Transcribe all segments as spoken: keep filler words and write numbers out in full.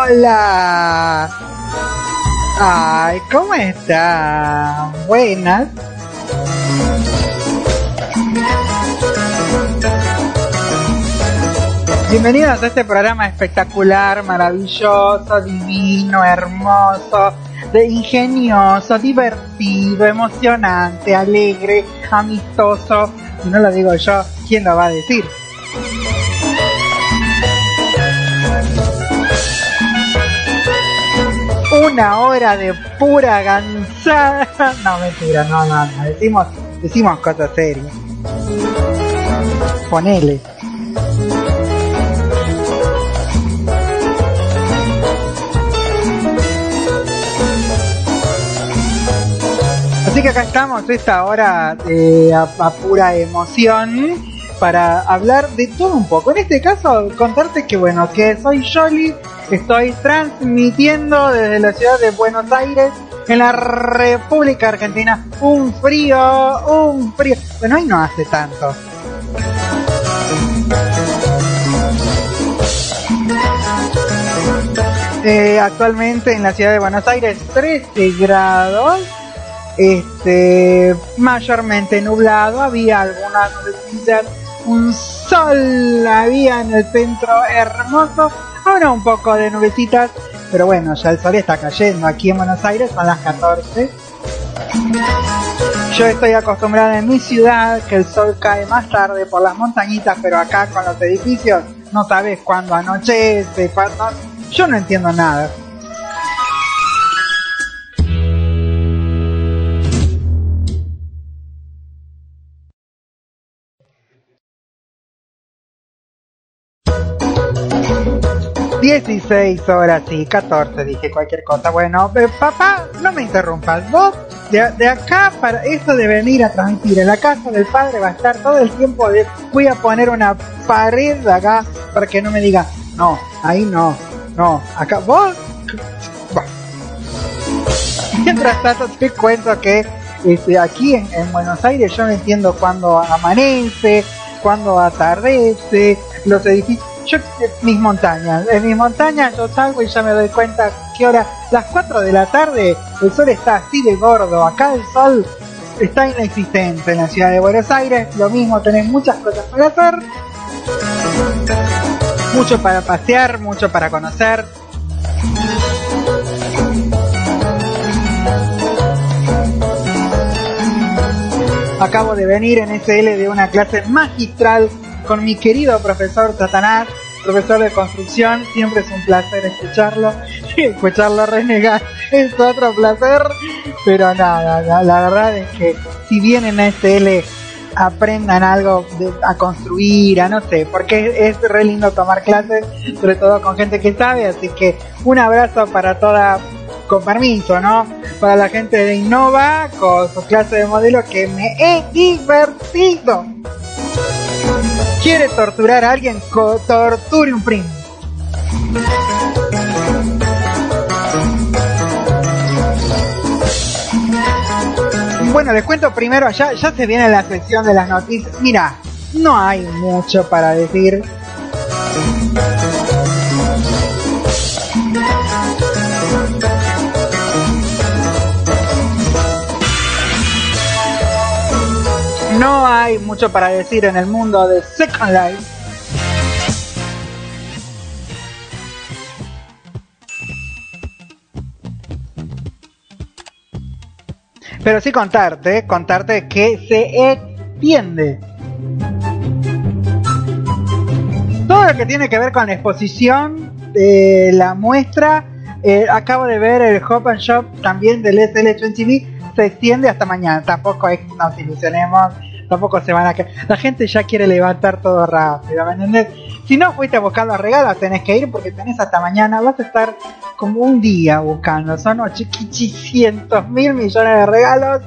Hola. Ay, ¿cómo están? Buenas. Bienvenidos a este programa espectacular, maravilloso, divino, hermoso, de ingenioso, divertido, emocionante, alegre, amistoso. Si no lo digo yo, ¿quién lo va a decir? Una hora de pura gansada. No, mentira, no, no, no. Decimos, decimos cosas serias. Ponele. Así que acá estamos, esta hora eh, a, a pura emoción, para hablar de todo un poco. En este caso, contarte que bueno, que soy Yoli, estoy transmitiendo desde la ciudad de Buenos Aires, en la República Argentina. Un frío, un frío. Bueno, hoy no hace tanto. Eh, actualmente en la ciudad de Buenos Aires, trece grados. Este, mayormente nublado, había algunas nubecitas, un sol había en el centro hermoso, ahora un poco de nubecitas, pero bueno, ya el sol está cayendo. Aquí en Buenos Aires son las catorce. Yo estoy acostumbrada en mi ciudad que el sol cae más tarde por las montañitas, pero acá con los edificios no sabes cuándo anochece, cuándo... yo no entiendo nada. dieciséis horas, sí, catorce, dije cualquier cosa. Bueno, eh, papá, no me interrumpas. Vos, de, de acá, para eso de venir a transmitir en la casa del padre, va a estar todo el tiempo de... voy a poner una pared de acá para que no me diga, no, ahí no, no, acá, vos... Bueno. Mientras tanto te cuento que este, aquí en, en Buenos Aires yo no entiendo cuándo amanece, cuándo atardece, los edificios... Yo, mis montañas, en mis montañas yo salgo y ya me doy cuenta que ahora, las cuatro de la tarde, el sol está así de gordo. Acá el sol está inexistente en la ciudad de Buenos Aires. Lo mismo, tenés muchas cosas para hacer, mucho para pasear, mucho para conocer. Acabo de venir en S L de una clase magistral con mi querido profesor Satanás, profesor de construcción. Siempre es un placer escucharlo, escucharlo renegar es otro placer, pero nada, la, la verdad es que si vienen a S L aprendan algo de, a construir, a no sé, porque es, es re lindo tomar clases, sobre todo con gente que sabe. Así que un abrazo para toda, con permiso, ¿no? Para la gente de Innova con su clase de modelo, que me he divertido. ¿Quiere torturar a alguien? Co- torture un primo. Bueno, les cuento primero, allá ya se viene la sección de las noticias. Mira, no hay mucho para decir. No hay mucho para decir en el mundo de Second Life. Pero sí contarte, contarte que se extiende todo lo que tiene que ver con la exposición de la muestra. Eh, acabo de ver el Hop and Shop también del S L veinte V. Se extiende hasta mañana. Tampoco es, nos ilusionemos, tampoco se van a quedar. La gente ya quiere levantar todo rápido, ¿me entendés? Si no fuiste a buscar los regalos, tenés que ir porque tenés hasta mañana. Vas a estar como un día buscando. Son ochocientos mil millones de regalos.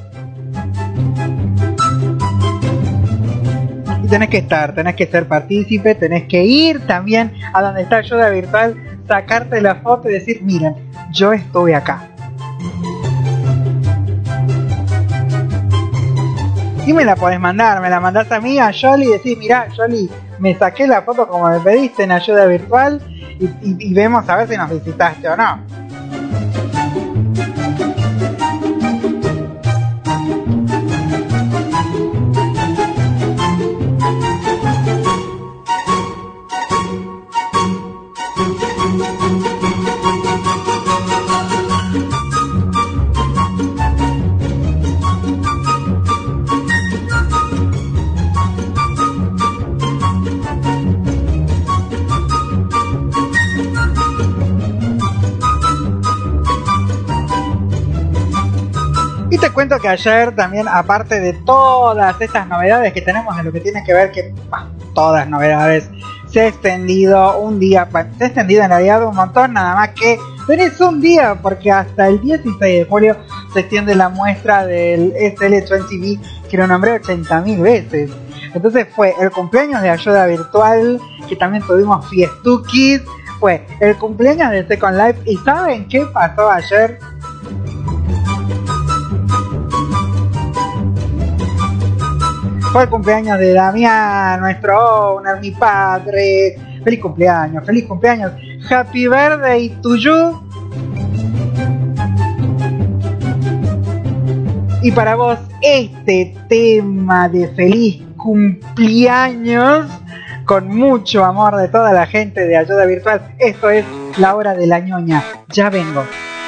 Y tenés que estar, tenés que ser partícipe, tenés que ir también a donde está Ayuda Virtual, sacarte la foto y decir, miren, yo estuve acá. y me la podés mandar, me la mandás a mí, a Yoli, y decís, mirá, Yoli, me saqué la foto como me pediste en ayuda virtual y, y, y vemos a ver si nos visitaste o no. Te cuento que ayer también, aparte de todas estas novedades que tenemos en lo que tiene que ver, que bah, todas novedades, se ha extendido un día, se ha extendido en realidad un montón, nada más que tenés un día, porque hasta el dieciséis de julio se extiende la muestra del S L veinte V, que lo nombré ochenta mil veces. Entonces fue el cumpleaños de ayuda virtual, que también tuvimos fiestuquis, fue el cumpleaños de Second Life, y ¿saben qué pasó ayer? Fue el cumpleaños de Damián, nuestro owner, mi padre. Feliz cumpleaños, feliz cumpleaños. Happy birthday to you. Y para vos, este tema de feliz cumpleaños, con mucho amor de toda la gente de Ayuda Virtual. Esto es La Hora de la Ñoña. Ya vengo.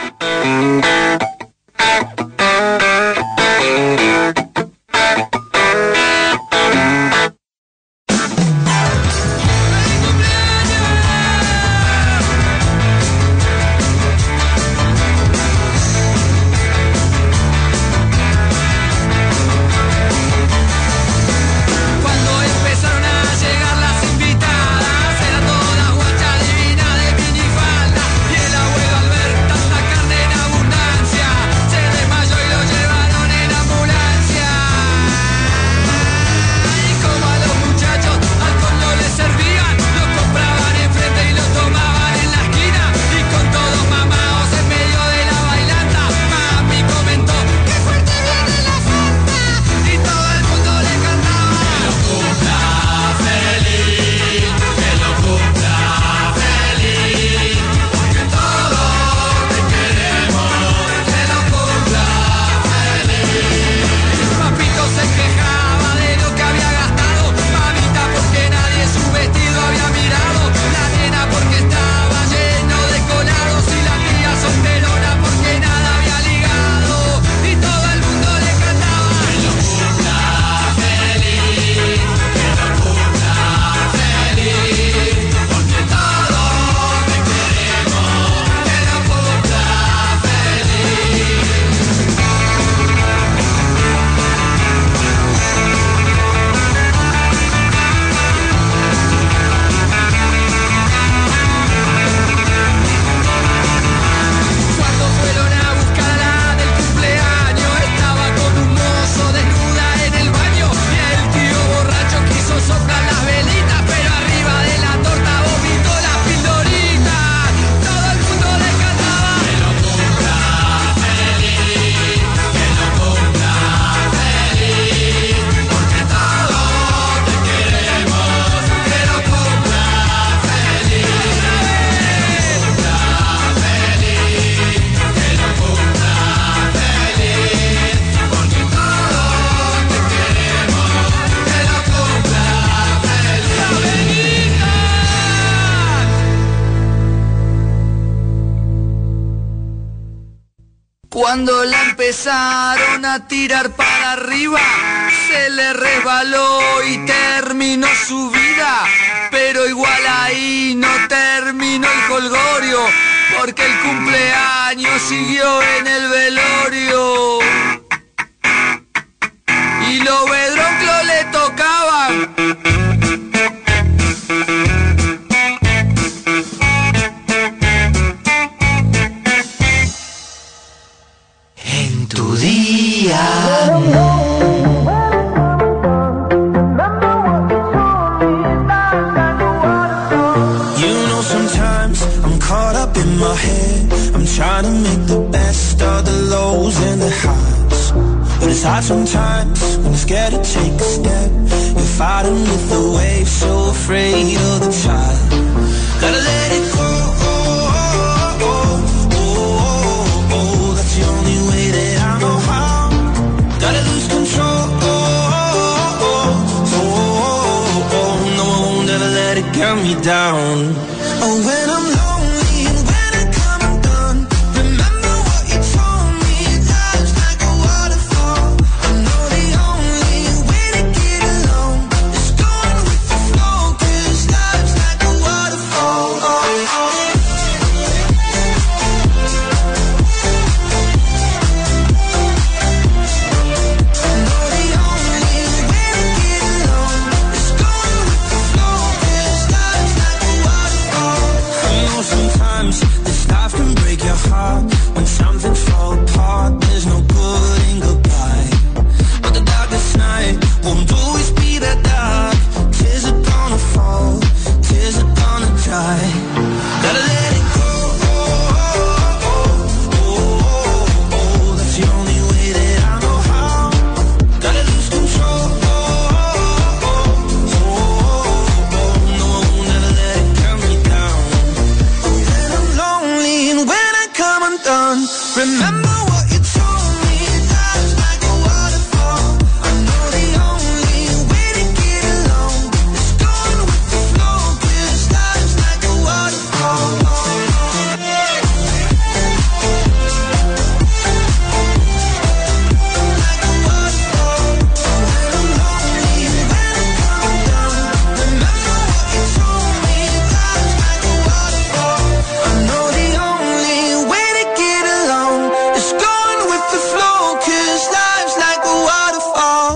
Cuando la empezaron a tirar para arriba, se le resbaló y terminó su vida. Pero igual ahí no terminó el jolgorio, porque el cumpleaños siguió en el velorio. Y los bedronclos le tocaban. En tu día. Caught up in my head, I'm trying to make the best of the lows and the highs, but it's It's hard sometimes when you're scared to take a step. You're fighting with the waves, so afraid of the tide. Gotta let it go, oh, oh, oh, oh, oh. That's the only way that I know how. Gotta lose control, oh, oh, oh, oh, oh. No, I won't ever let it get me down. Oh, when I'm lonely and when I come undone, remember what you told me. Life's like a waterfall. I know the only way to get along is going with the flow, 'cause life's like a waterfall. Oh, oh. I know the only way to get along is going with the flow, 'cause life's like a waterfall. I know sometimes this life can break your heart. When something falls apart, there's no good in goodbye. But the darkest night won't always be that dark. Tears are gonna fall, tears are gonna dry. Gotta let it go, oh, oh, oh, oh, oh. That's the only way that I know how. Gotta lose control, oh, oh, oh, oh, oh. No, I won't ever let it get me down. When I'm lonely and when I come undone, remember what you told me. Life's like a waterfall. I know the only way to get along is going with the flow, 'cause life's like a waterfall. Like a waterfall. When I'm lonely and when I come undone, remember what you told me. Life's like a waterfall. I know the only way to get along is going with the flow, 'cause life's like a waterfall.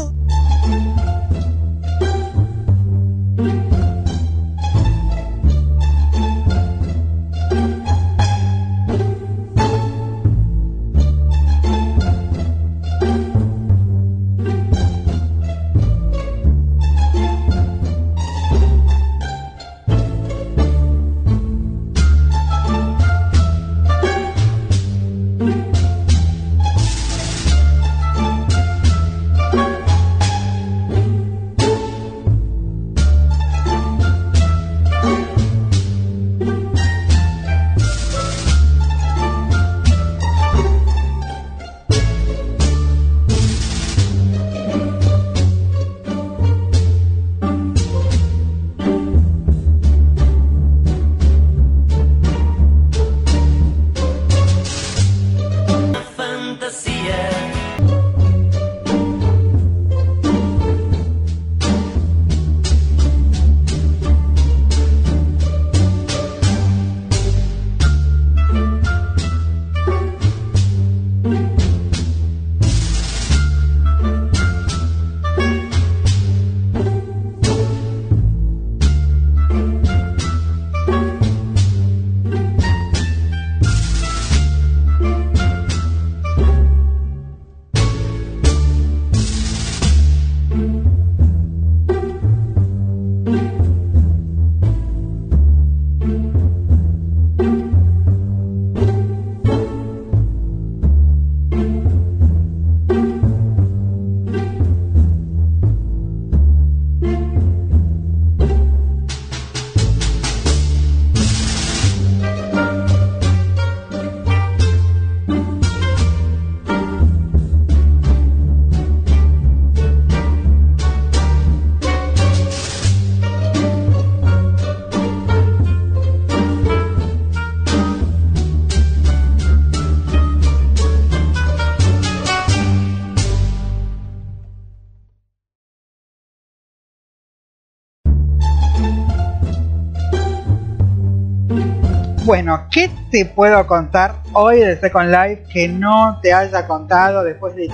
Bueno, ¿qué te puedo contar hoy de Second Life que no te haya contado después de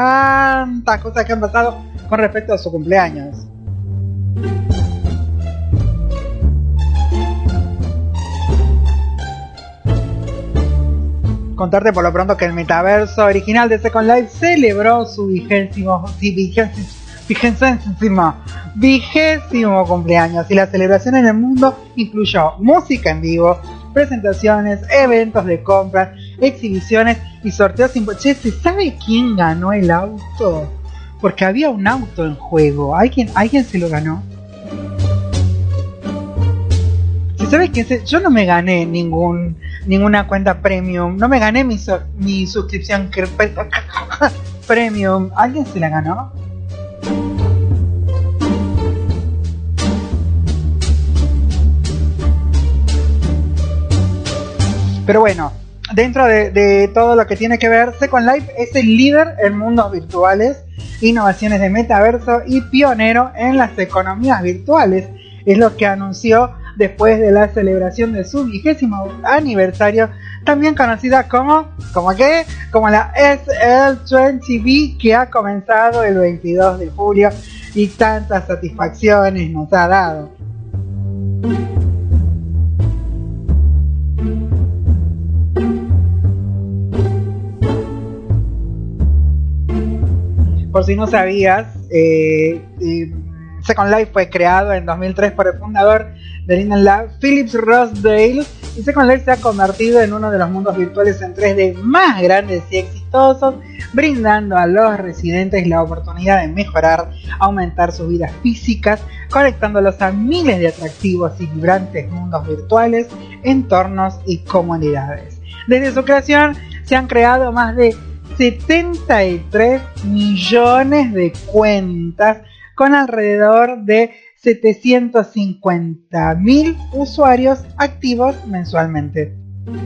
tantas cosas que han pasado con respecto a su cumpleaños? Contarte por lo pronto que el metaverso original de Second Life celebró su vigésimo, sí, vigésimo, vigésimo, vigésimo cumpleaños, y la celebración en el mundo incluyó música en vivo, presentaciones, eventos de compras, exhibiciones y sorteos sin... Che, ¿se sabe quién ganó el auto? Porque había un auto en juego. ¿Alguien, ¿alguien se lo ganó? ¿Se sabe quién se...? Yo no me gané ningún ninguna cuenta premium. No me gané mi, so, mi suscripción premium. ¿Alguien se la ganó? Pero bueno, dentro de, de todo lo que tiene que ver, Second Life es el líder en mundos virtuales, innovaciones de metaverso y pionero en las economías virtuales. Es lo que anunció después de la celebración de su vigésimo aniversario, también conocida como, ¿como qué? Como la S L veinte V, que ha comenzado el veintidós de julio y tantas satisfacciones nos ha dado. Por si no sabías, eh, eh, Second Life fue creado en dos mil tres por el fundador de Linden Lab, Philip Rosedale, y Second Life se ha convertido en uno de los mundos virtuales en tres D más grandes y exitosos, brindando a los residentes la oportunidad de mejorar, aumentar sus vidas físicas, conectándolos a miles de atractivos y vibrantes mundos virtuales, entornos y comunidades. Desde su creación se han creado más de setenta y tres millones de cuentas con alrededor de setecientos cincuenta mil usuarios activos mensualmente.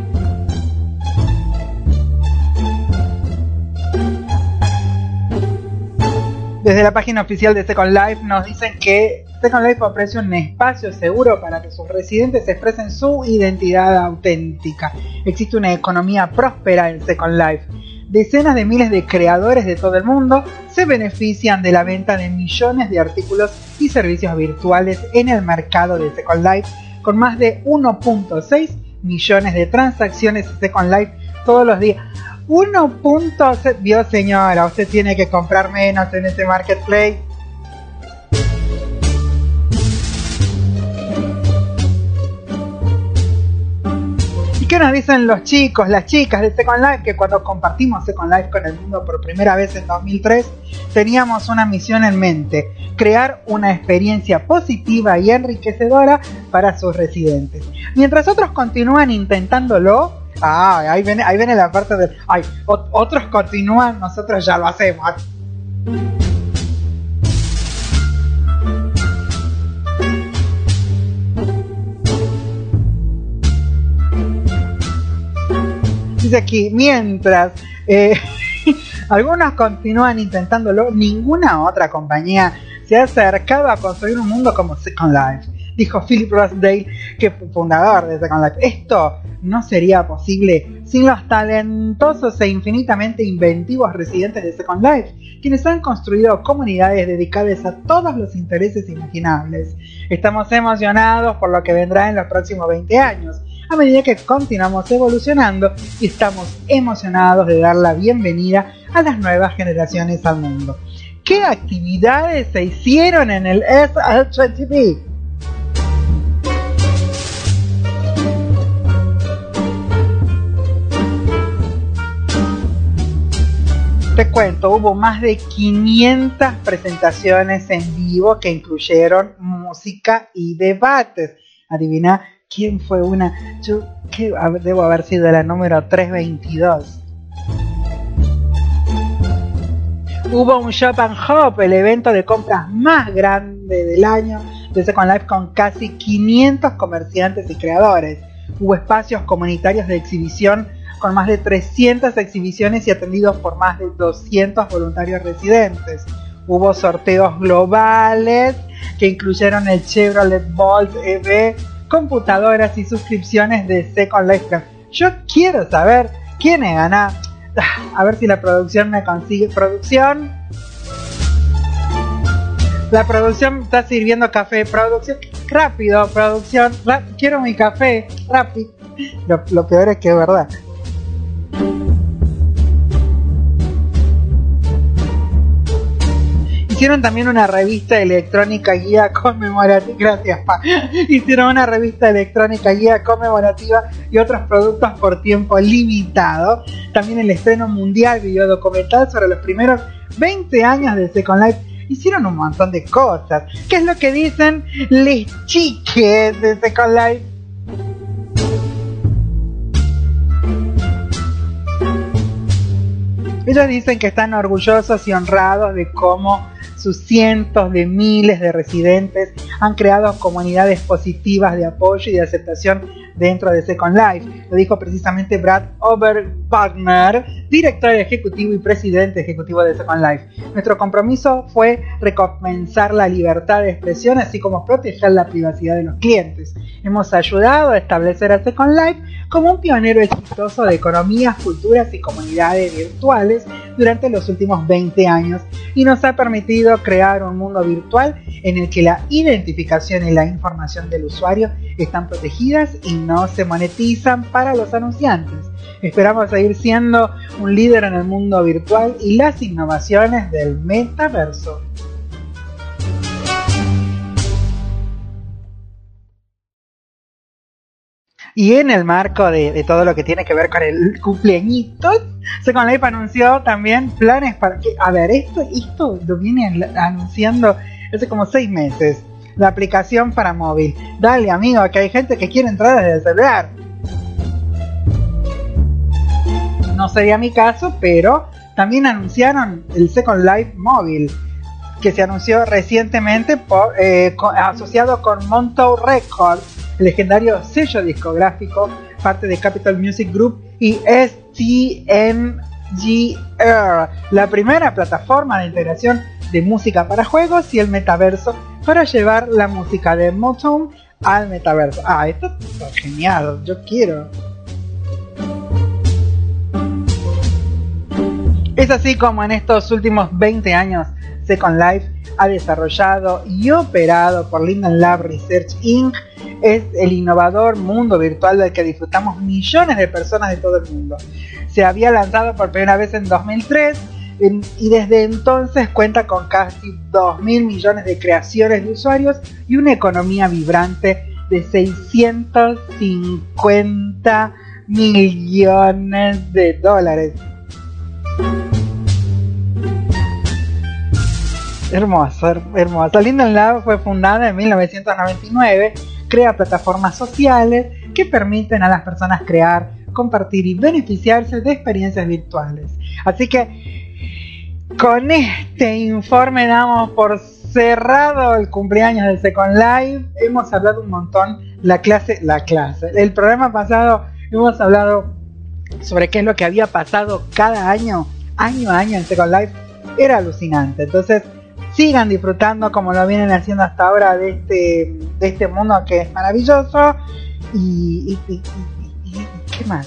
Desde la página oficial de Second Life nos dicen que Second Life ofrece un espacio seguro para que sus residentes expresen su identidad auténtica. Existe una economía próspera en Second Life. Decenas de miles de creadores de todo el mundo se benefician de la venta de millones de artículos y servicios virtuales en el mercado de Second Life, con más de uno punto seis millones de transacciones en Second Life todos los días. uno punto seis, Dios señora, usted tiene que comprar menos en ese marketplace. ¿Qué nos dicen los chicos, las chicas de Second Life? Que cuando compartimos Second Life con el mundo por primera vez en dos mil tres, teníamos una misión en mente: crear una experiencia positiva y enriquecedora para sus residentes. Mientras otros continúan intentándolo, ah, ahí viene, ahí viene la parte de, ay, otros continúan, nosotros ya lo hacemos. Dice aquí, mientras eh, algunos continúan intentándolo, ninguna otra compañía se ha acercado a construir un mundo como Second Life, dijo Philip Rosedale, que fue fundador de Second Life. Esto no sería posible sin los talentosos e infinitamente inventivos residentes de Second Life, quienes han construido comunidades dedicadas a todos los intereses imaginables. Estamos emocionados por lo que vendrá en los próximos veinte años, a medida que continuamos evolucionando, y estamos emocionados de dar la bienvenida a las nuevas generaciones al mundo. ¿Qué actividades se hicieron en el S L veinte V? Te cuento, hubo más de quinientas presentaciones en vivo que incluyeron música y debates. Adivina quién fue una. Yo que debo haber sido la número trescientos veintidós. Hubo un Shop and Hop, el evento de compras más grande del año de Second Life, con casi quinientos comerciantes y creadores. Hubo espacios comunitarios de exhibición con más de trescientas exhibiciones y atendidos por más de doscientos voluntarios residentes. Hubo sorteos globales que incluyeron el Chevrolet Bolt E V, computadoras y suscripciones de Second Life. Yo quiero saber quiénes ganan. A ver si la producción me consigue. Producción. La producción está sirviendo café. Producción. Rápido, producción. Ra- quiero mi café. Rápido. Lo, lo peor es que es verdad. Hicieron también una revista electrónica guía conmemorativa. Gracias, Pa. Hicieron una revista electrónica guía conmemorativa y otros productos por tiempo limitado. También el estreno mundial videodocumental sobre los primeros veinte años de Second Life. Hicieron un montón de cosas. ¿Qué es lo que dicen les chiques de Second Life? Ellos dicen que están orgullosos y honrados de cómo sus cientos de miles de residentes han creado comunidades positivas de apoyo y de aceptación dentro de Second Life. Lo dijo precisamente Brad Overwagner, director ejecutivo y presidente ejecutivo de Second Life. Nuestro compromiso fue recompensar la libertad de expresión, así como proteger la privacidad de los clientes. Hemos ayudado a establecer a Second Life como un pionero exitoso de economías, culturas y comunidades virtuales durante los últimos veinte años y nos ha permitido crear un mundo virtual en el que la identificación y la información del usuario están protegidas y no se monetizan para los anunciantes. Esperamos seguir siendo un líder en el mundo virtual y las innovaciones del metaverso. Y en el marco de, de todo lo que tiene que ver con el cumpleañitos, Second Life anunció también planes para que... A ver, esto, esto lo viene anunciando hace como seis meses. La aplicación para móvil. Dale, amigo, que hay gente que quiere entrar desde el celular. No sería mi caso, pero también anunciaron el Second Life móvil, que se anunció recientemente por, eh, con, asociado con Monto Records, el legendario sello discográfico, parte de Capitol Music Group y S T M G R, la primera plataforma de integración de música para juegos y el metaverso para llevar la música de Motown al metaverso. Ah, esto es genial, yo quiero. Es así como en estos últimos veinte años Second Life ha desarrollado y operado por Linden Lab Research incorporated. Es el innovador mundo virtual del que disfrutamos millones de personas de todo el mundo. Se había lanzado por primera vez en dos mil tres y desde entonces cuenta con casi dos mil millones de creaciones de usuarios y una economía vibrante de seiscientos cincuenta millones de dólares. Hermoso, hermoso. Linden Lab fue fundada en mil novecientos noventa y nueve. Crea plataformas sociales que permiten a las personas crear, compartir y beneficiarse de experiencias virtuales. Así que con este informe damos por cerrado el cumpleaños del Second Life. Hemos hablado un montón, la clase, la clase. El programa pasado hemos hablado sobre qué es lo que había pasado cada año, año a año en Second Life. Era alucinante. Entonces, sigan disfrutando como lo vienen haciendo hasta ahora de este, de este mundo que es maravilloso. Y, y, y, y, y ¿qué más?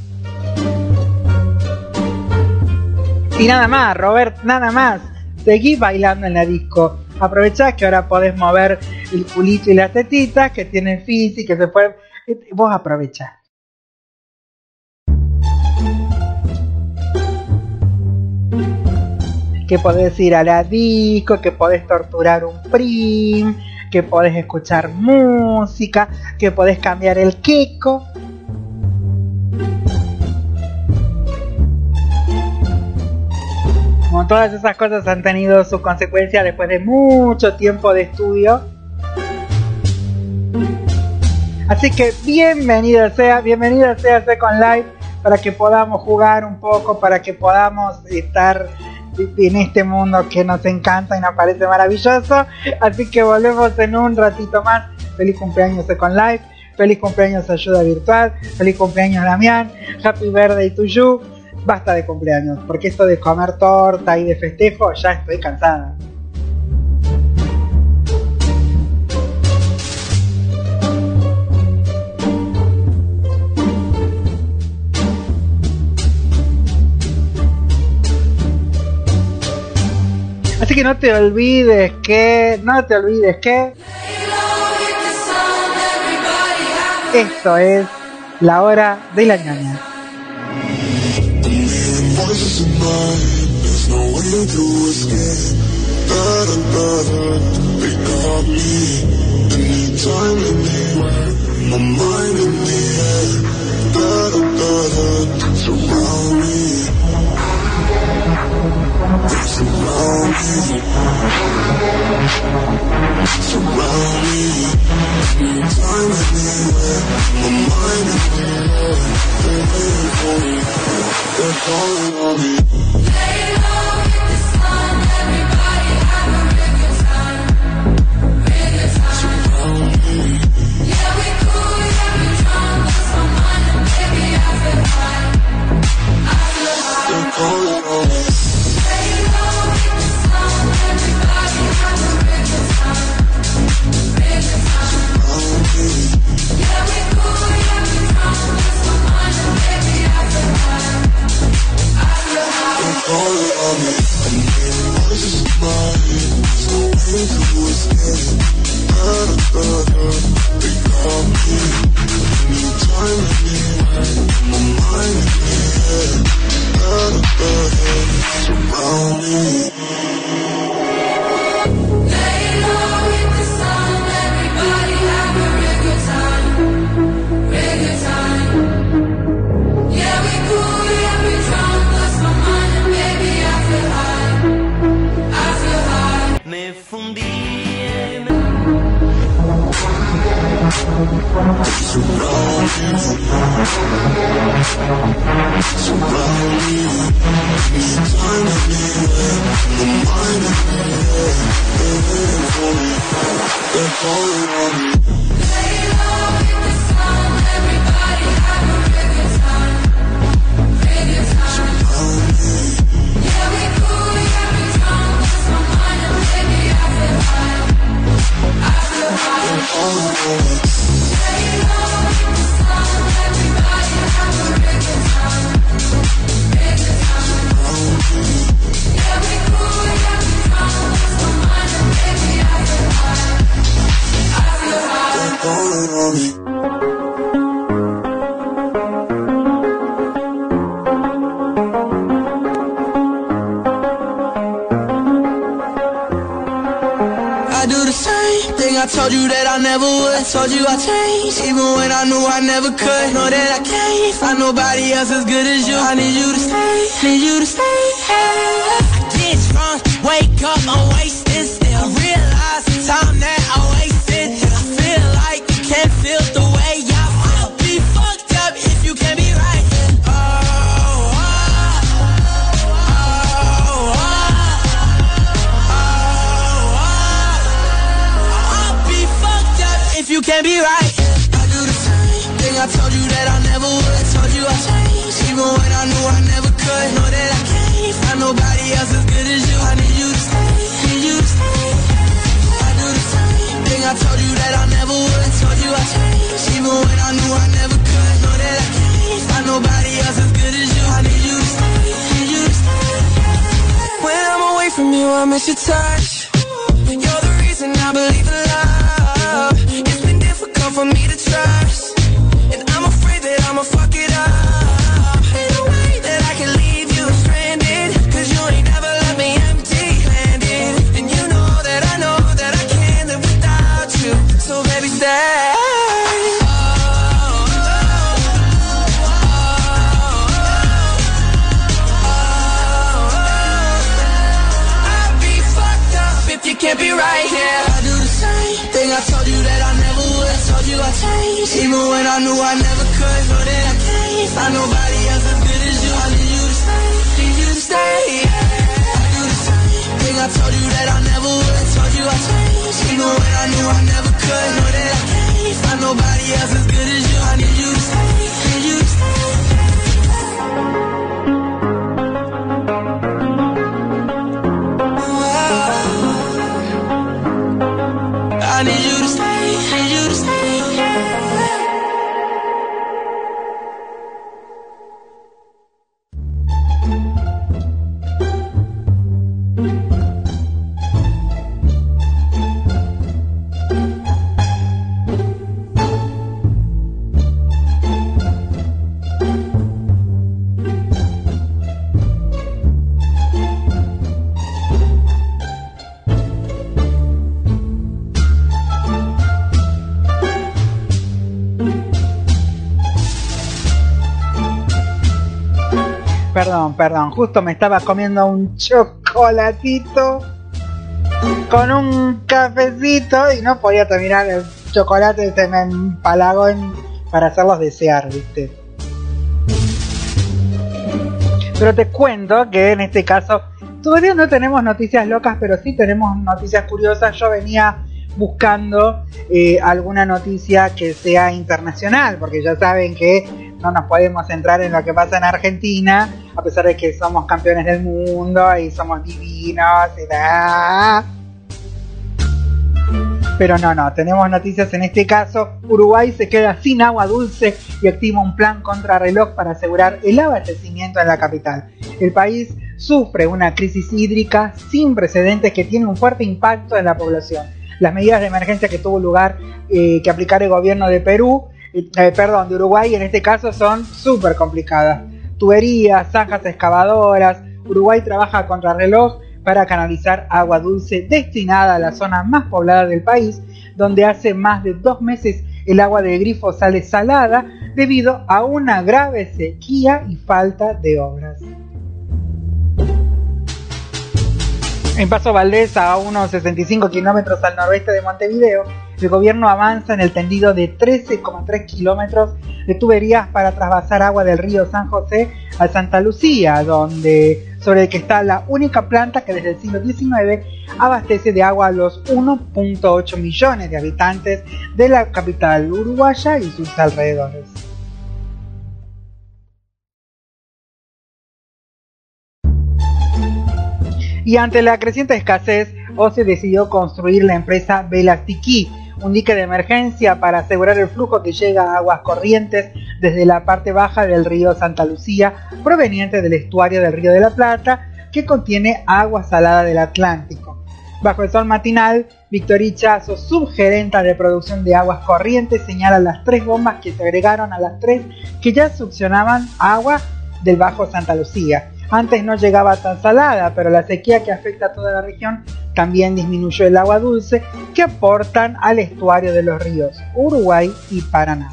Y nada más, Robert, nada más. Seguí bailando en la disco. Aprovechá que ahora podés mover el culito y las tetitas que tienen fizz y que se pueden... Vos aprovechá. Que podés ir a la disco, que podés torturar un prim, que podés escuchar música, que podés cambiar el queco. Como todas esas cosas han tenido su consecuencia después de mucho tiempo de estudio. Así que bienvenido sea, bienvenido sea Second Life, para que podamos jugar un poco, para que podamos estar en este mundo que nos encanta y nos parece maravilloso. Así que volvemos en un ratito más. Feliz cumpleaños Second Life, feliz cumpleaños Ayuda Virtual, feliz cumpleaños Damián, happy birthday to you. Basta de cumpleaños, porque esto de comer torta y de festejo, ya estoy cansada. Así que no te olvides que, no te olvides que esto es la hora de la ñoña. They got me anytime, anywhere. My mind in the air. Surround me. They surround me. Surround me. Anytime, anywhere. My mind in the air. They're waiting for me. They're calling on me. Lay low, hit the sun. Everybody have a real good time. Real good time. Surround me. Yeah, we cool, yeah, we drunk. Lost my mind and baby, I feel high. I feel high. They're calling on me. Lay low, hit the sun. Everybody have a real good time. Real good time. Surround me. Yeah, we cool, yeah, we drunk. Lost my mind and baby, I feel high. I feel high. They're calling on me. I'm hearing voices in my head. There's no way to escape. Better, better. They got me anytime, anywhere. My mind in the air. Better, better. Surround me. Lay low, hit the sun. Everybody have a real good time. Real good time. Yeah, we cool, yeah, we drunk. Lost my mind and baby, I feel high. I feel high. Me fundí en Surround me. Surround me. Anytime, anywhere. My mind in the air. They're waiting for me. They're calling on me. Lay low, hit the sun. Everybody have a real good time. Real good time. Surround me. Yeah, we cool, yeah, we drunk. Lost my mind and baby, I feel high. I feel high. They're calling on me. Lay low, hit the sun. Everybody have a real good time. Real good time. Yeah, we cool, yeah, we drunk. Lost my mind and baby, I feel high. I feel high. They're calling on me. I do the same thing I told you that I never would. I told you I changed, even when I knew I never could. Know that I can't find nobody else as good as you. I need you to stay, need you to stay. I get drunk, wake up, I'm wasted still. I realize the time that I wasted. I feel like you can't feel the way I feel. Be fucked up if you can't be right. Oh, oh, oh, oh, oh. I'll be fucked up if you can't be right. I do the same thing I told you that I never would. I told you I changed, even when I knew I never could. Know that I can't find nobody else as good as you. I need you to stay, need you to stay. I do the same thing I told you that I never would. I told you I changed, even when I knew I never could. Know that I can't find nobody else as good as you. I need you to stay, need you to stay. When I'm away from you, I miss your touch. You're the reason I believe in love. It's been difficult for me to trust, and I'm afraid that I'ma fuck it up. Ain't no way that I can leave you stranded, cause you ain't never left me empty-handed. And you know that I know that I can't live without you. So baby, stay. I'll be fucked up if you can't be right here. I do the same thing I told you that I never would. I told you I changed, even when I knew I never could. Know that I can't find nobody else as good as you. I need you to stay, need you to stay. I do the same thing I told you that I never would. I told you I changed, even when I knew I never could. Know that I can't find nobody else as good as you. I need you to stay, need you to stay. I need you to stay, need you to stay. perdón, perdón. Justo me estaba comiendo un chocolatito con un cafecito y no podía terminar el chocolate, se me empalagó en, para hacerlos desear, ¿viste? Pero te cuento que en este caso todavía no tenemos noticias locas, pero sí tenemos noticias curiosas. Yo venía buscando eh, alguna noticia que sea internacional, porque ya saben que no nos podemos centrar en lo que pasa en Argentina, a pesar de que somos campeones del mundo y somos divinos y da. Pero no, no, tenemos noticias en este caso. Uruguay se queda sin agua dulce y activa un plan contrarreloj para asegurar el abastecimiento en la capital. El país sufre una crisis hídrica sin precedentes que tiene un fuerte impacto en la población. Las medidas de emergencia que tuvo lugar eh, que aplicar el gobierno de Perú, eh, perdón, de Uruguay en este caso son súper complicadas. Tuberías, zanjas excavadoras. Uruguay trabaja a contrarreloj para canalizar agua dulce destinada a la zona más poblada del país, donde hace más de dos meses el agua del grifo sale salada debido a una grave sequía y falta de obras. En Paso Valdés, a unos sesenta y cinco kilómetros al noroeste de Montevideo, el gobierno avanza en el tendido de trece coma tres kilómetros de tuberías para trasvasar agua del río San José a Santa Lucía, donde, sobre el que está la única planta que desde el siglo diecinueve abastece de agua a los uno punto ocho millones de habitantes de la capital uruguaya y sus alrededores. Y ante la creciente escasez, O C E decidió construir la empresa Velastiquí, un dique de emergencia para asegurar el flujo que llega a aguas corrientes desde la parte baja del río Santa Lucía, proveniente del estuario del Río de la Plata, que contiene agua salada del Atlántico. Bajo el sol matinal, Victoricha, subgerenta de producción de aguas corrientes, señala las tres bombas que se agregaron a las tres que ya succionaban agua del Bajo Santa Lucía. Antes no llegaba tan salada, pero la sequía que afecta a toda la región también disminuyó el agua dulce que aportan al estuario de los ríos Uruguay y Paraná.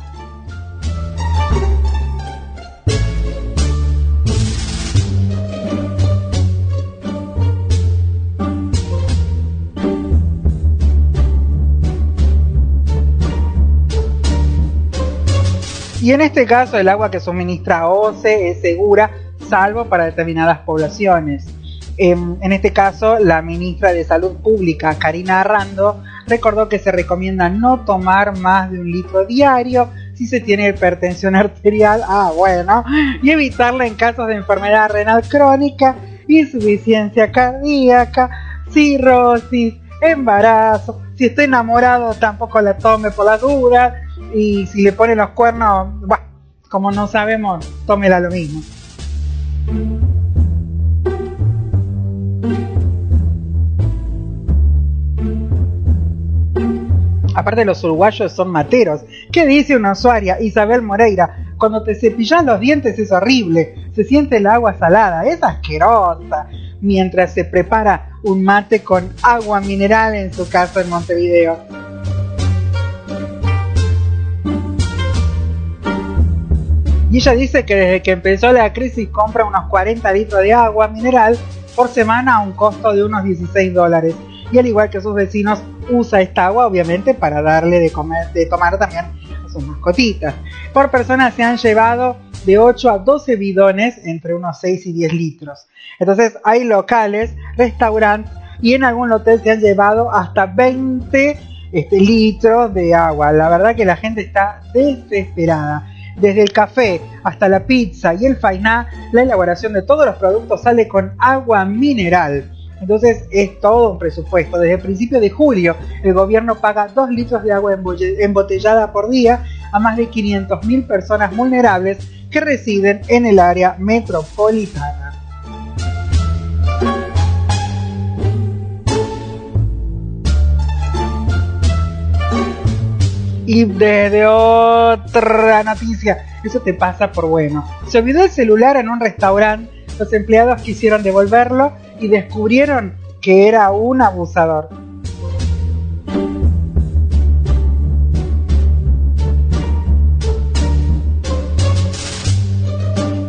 Y en este caso el agua que suministra O C E es segura, salvo para determinadas poblaciones. En, en este caso, la ministra de Salud Pública, Karina Arrando, recordó que se recomienda no tomar más de un litro diario si se tiene hipertensión arterial, ah bueno, y evitarla en casos de enfermedad renal crónica, insuficiencia cardíaca, cirrosis, embarazo. Si está enamorado, tampoco la tome por las dudas, y si le pone los cuernos, bah, como no sabemos, tómela lo mismo. Aparte, los uruguayos son materos. ¿Qué dice una usuaria, Isabel Moreira? Cuando te cepillas los dientes es horrible, se siente el agua salada, es asquerosa. Mientras se prepara un mate con agua mineral en su casa en Montevideo. Y ella dice que desde que empezó la crisis compra unos cuarenta litros de agua mineral por semana a un costo de unos dieciséis dólares. Y al igual que sus vecinos, usa esta agua obviamente para darle de comer, de tomar también a sus mascotitas. Por persona se han llevado de ocho a doce bidones, entre unos seis y diez litros. Entonces hay locales, restaurantes, y en algún hotel se han llevado hasta veinte este, litros de agua. La verdad que la gente está desesperada. Desde el café hasta la pizza y el fainá, la elaboración de todos los productos sale con agua mineral. Entonces es todo un presupuesto. Desde el principio de julio, el gobierno paga dos litros de agua embotellada por día a más de quinientas mil personas vulnerables que residen en el área metropolitana. Y desde otra noticia, eso te pasa por bueno. Se olvidó el celular en un restaurante, los empleados quisieron devolverlo y descubrieron que era un abusador.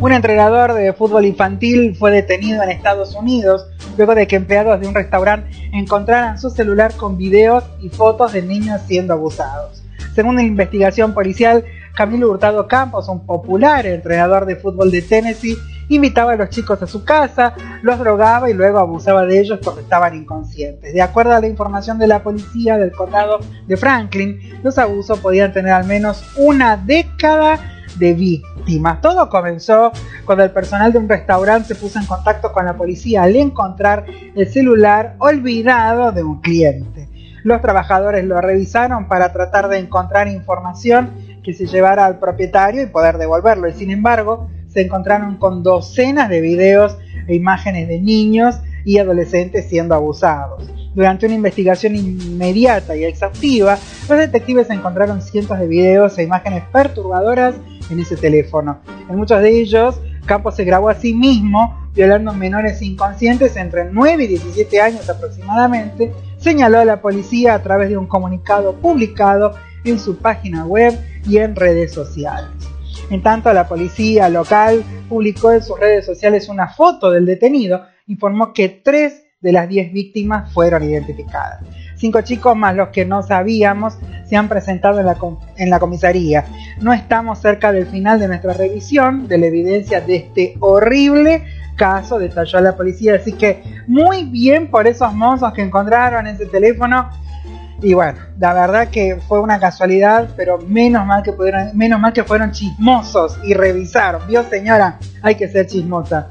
Un entrenador de fútbol infantil fue detenido en Estados Unidos luego de que empleados de un restaurante encontraran su celular con videos y fotos de niños siendo abusados. Según la investigación policial, Camilo Hurtado Campos, un popular entrenador de fútbol de Tennessee, invitaba a los chicos a su casa, los drogaba y luego abusaba de ellos porque estaban inconscientes. De acuerdo a la información de la policía del condado de Franklin, los abusos podían tener al menos una década de víctimas. Todo comenzó cuando el personal de un restaurante se puso en contacto con la policía al encontrar el celular olvidado de un cliente. Los trabajadores lo revisaron para tratar de encontrar información que se llevara al propietario y poder devolverlo. Y sin embargo, se encontraron con docenas de videos e imágenes de niños y adolescentes siendo abusados. Durante una investigación inmediata y exhaustiva, los detectives encontraron cientos de videos e imágenes perturbadoras en ese teléfono. En muchos de ellos, Campos se grabó a sí mismo violando menores inconscientes entre nueve y diecisiete años aproximadamente, señaló a la policía a través de un comunicado publicado en su página web y en redes sociales. En tanto, la policía local publicó en sus redes sociales una foto del detenido y informó que tres de las diez víctimas fueron identificadas. Cinco chicos más los que no sabíamos se han presentado en la, en la comisaría. No estamos cerca del final de nuestra revisión de la evidencia de este horrible caso, detalló la policía. Así que muy bien por esos mozos que encontraron ese teléfono. Y bueno, la verdad que fue una casualidad, pero menos mal que pudieron, menos mal que fueron chismosos y revisaron. ¿Vio, señora? Hay que ser chismosa.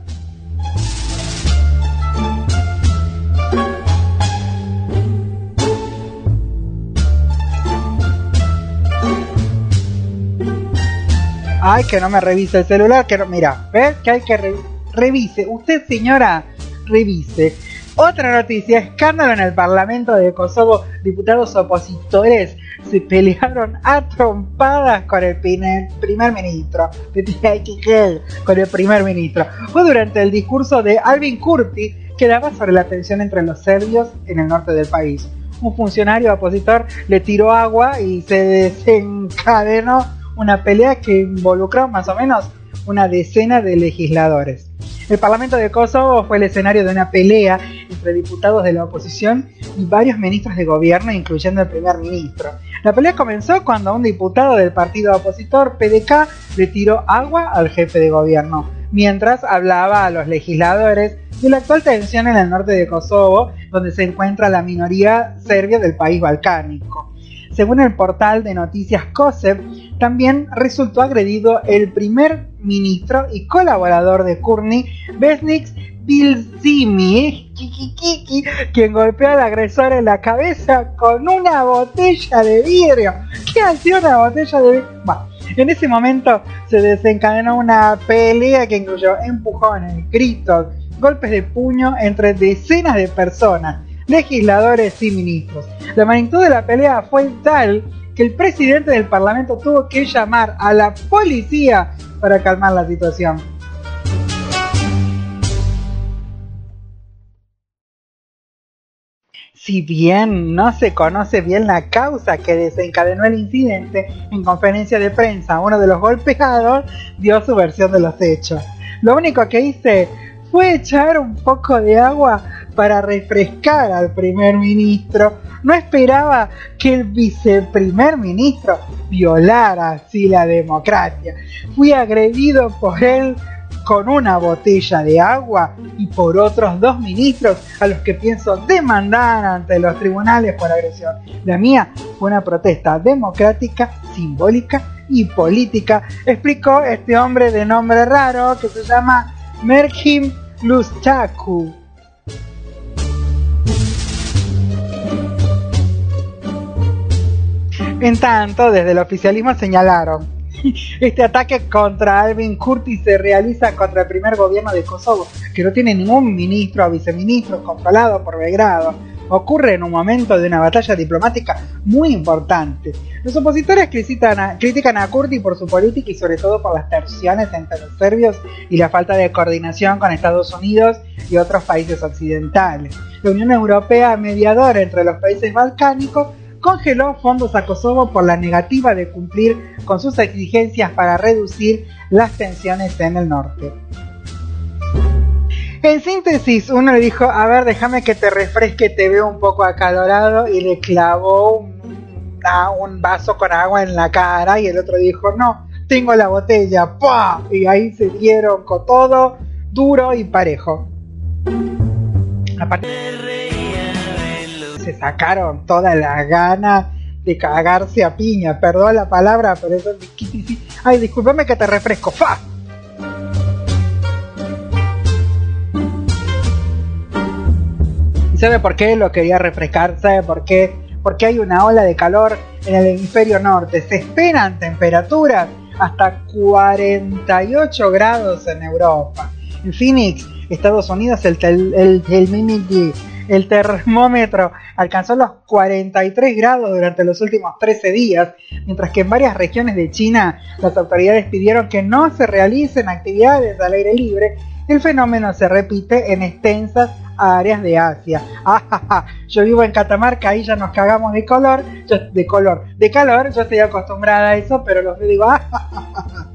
Ay, que no me revise el celular, que no, mira, ¿ves? Que hay que re, revise. Usted, señora, revise. Otra noticia, escándalo en el Parlamento de Kosovo. Diputados opositores se pelearon a trompadas con el primer, primer ministro. Con el primer ministro. Fue durante el discurso de Albin Kurti, que daba sobre la tensión entre los serbios en el norte del país. Un funcionario opositor le tiró agua y se desencadenó una pelea que involucró más o menos una decena de legisladores. El Parlamento de Kosovo fue el escenario de una pelea entre diputados de la oposición y varios ministros de gobierno, incluyendo el primer ministro. La pelea comenzó cuando un diputado del partido opositor, P D K, le tiró agua al jefe de gobierno, mientras hablaba a los legisladores de la actual tensión en el norte de Kosovo, donde se encuentra la minoría serbia del país balcánico. Según el portal de noticias Kosev, también resultó agredido el primer ministro y colaborador de Kurti, Vesnik Bilzimi, quien golpeó al agresor en la cabeza con una botella de vidrio. ¿Qué hacía una botella de vidrio? Bueno, en ese momento se desencadenó una pelea que incluyó empujones, gritos, golpes de puño entre decenas de personas, legisladores y ministros. La magnitud de la pelea fue tal que el presidente del Parlamento tuvo que llamar a la policía para calmar la situación. Si bien no se conoce bien la causa que desencadenó el incidente, en conferencia de prensa uno de los golpeados dio su versión de los hechos. Lo único que hice fue echar un poco de agua para refrescar al primer ministro. No esperaba que el viceprimer ministro violara así la democracia. Fui agredido por él con una botella de agua y por otros dos ministros a los que pienso demandar ante los tribunales por agresión. La mía fue una protesta democrática, simbólica y política, explicó este hombre de nombre raro que se llama Merhim Luschaku. En tanto, desde el oficialismo señalaron: este ataque contra Albin Kurti se realiza contra el primer gobierno de Kosovo, que no tiene ningún ministro o viceministro controlado por Belgrado. Ocurre en un momento de una batalla diplomática muy importante. Los opositores critican a, critican a Kurti por su política y sobre todo por las tensiones entre los serbios y la falta de coordinación con Estados Unidos y otros países occidentales. La Unión Europea, mediadora entre los países balcánicos, congeló fondos a Kosovo por la negativa de cumplir con sus exigencias para reducir las tensiones en el norte. En síntesis, uno le dijo, a ver, déjame que te refresque, te veo un poco acalorado, y le clavó un, a, un vaso con agua en la cara, y el otro dijo, no, tengo la botella, ¡pua! Y ahí se dieron con todo, duro y parejo. Aparte, se sacaron toda la gana de cagarse a piña, perdón la palabra, pero eso es... Ay, discúlpame que te refresco, ¡fa! ¿Y sabe por qué lo quería refrescar? ¿Sabe por qué? Porque hay una ola de calor en el hemisferio norte. Se esperan temperaturas hasta cuarenta y ocho grados en Europa. En Phoenix, Estados Unidos, el, tel, el, el, el, el termómetro alcanzó los cuarenta y tres grados durante los últimos trece días, mientras que en varias regiones de China las autoridades pidieron que no se realicen actividades al aire libre. El fenómeno se repite en extensas áreas de Asia. Ah, yo vivo en Catamarca, ahí ya nos cagamos de color, yo, de color, de calor, yo estoy acostumbrada a eso, pero los digo, ah,